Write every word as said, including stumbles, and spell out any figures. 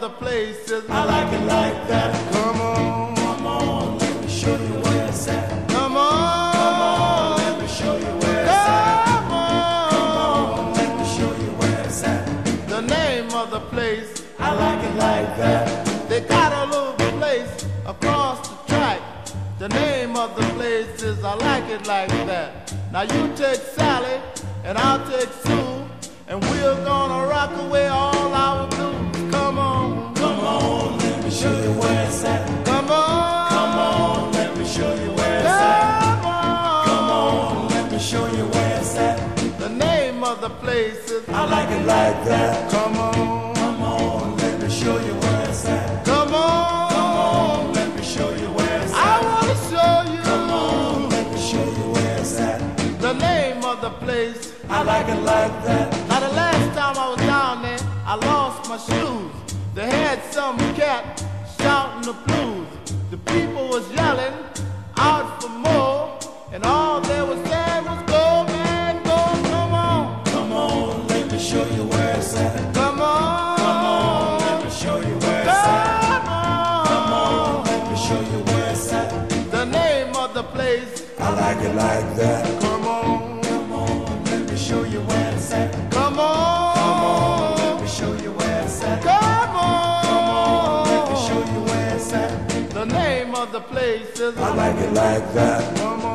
the place is I like it like that. Come on, Come on, let me show you where it's at. come on, Come on, let me show you where it's at. come on. Come on, let me show you where it's at. The name of the place, I like it like that. they got a little place across the track. The name of the place is I Like It Like That. Now you take Sally and I'll take Sue, and we're gonna rock away all our blues. Come on, Come on, let me show you where it's at. come on, Come on, let me show you where it's at. come on. Come on, let me show you where it's at. The name of the place is I like it like that. Come on, Come on, let me show you where it's at. come on, Come on, let me show you where it's I at. wanna show you. Come on, let me show you where it's at. The name of the place. I like it like that. Now the last time I was down there, I lost my shoes. They had some cat shouting the blues. The people was yelling out for more, and all they was saying was go, man, go, come on. Come on, let me show you where it's at. Come on. Come on, let me show you where it's at. Come on. Come on, let me show you where it's at. The name of the place. I like it like that. Come on. Come on, let me show you where it's at. Come on. Come on, let me show you where it's at. Come on. Come on, let me show you where it's at. The name of the place is I like it like that. Come